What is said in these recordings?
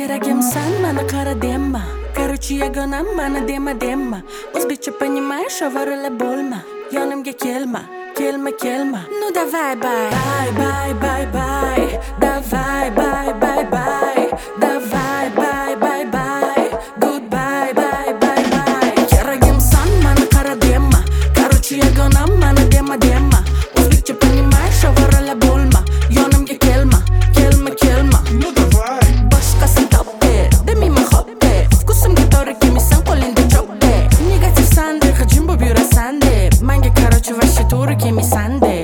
Keragimsan, mani qara dema. Короче, yagonam, mani dema. O'zbekcha понимаешь, ovorala bo'lma. Yonimga kelma, kelma. Ну давай, bye. Давай, bye. Давай, bye. Goodbye, bye. Keragimsan, mani qara dema. Короче, yagonam, mani dema. O'zbekcha понимаешь, ovorala bo'lma. Yonimga kelma. Ну давай. Boshqasini topdi, demiyman hopdi. Vkusimga to'g'ri kelmaysan, qo'lingda chopdi. Negativsan deb hujum bo'lib yurasan deb. Menga короче вообще to'g'ri kelmaysan deb.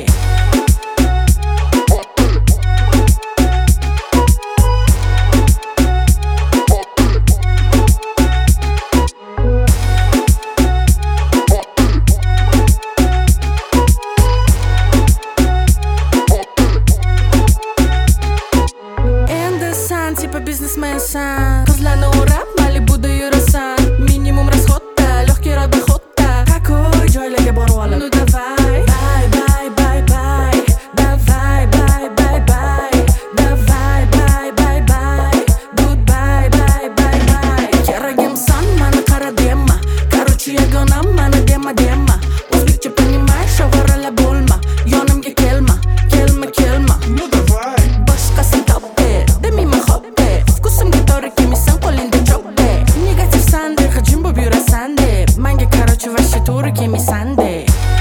Типа бизнесменsan, qizlarni o'rab Malibuda yurasan. Minimum расходda, легкий доходda. Какой joylarga borib olib. Ну давай, bye. Давай, bye. Goodbye, bye. Keragimsan, mani qara dema. Короче, yagonam, mani dema. O'zbekcha понимаешь, ovorala bo'lma. Yonimga kelma. Ну давай. Boshqasini topdi, demiyman hopdi. Vkusimga to'g'ri kelmaysan, qo'lingda chopdi. Negativsan deb hujum bo'lib yurasan deb. Menga короче вообще to'g'ri kelmaysan deb.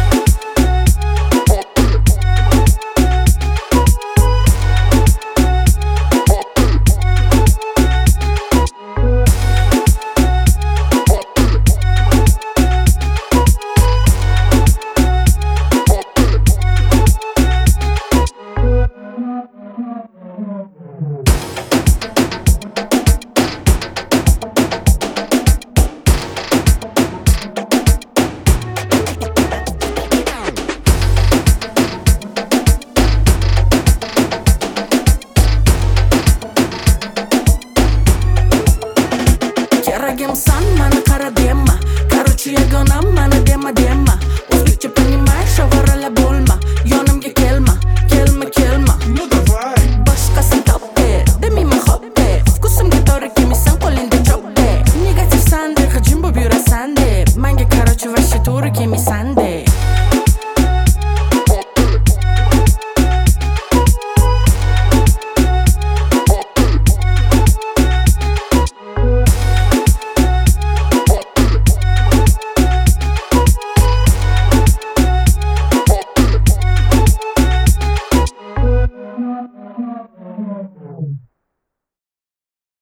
Keragimsan, mani qara dema. Короче, yagonam, mani dema. O'zbekcha понимаешь, ovorala bo'lma. Yonimga kelma. Ну давай. Boshqasini topdi, demiyman hopdi. Vkusimga to'g'ri kelmaysan, qo'lingda chopdi. Negativsan deb hujum bo'lib yurasan deb. Menga короче вообще to'g'ri kelmaysan deb.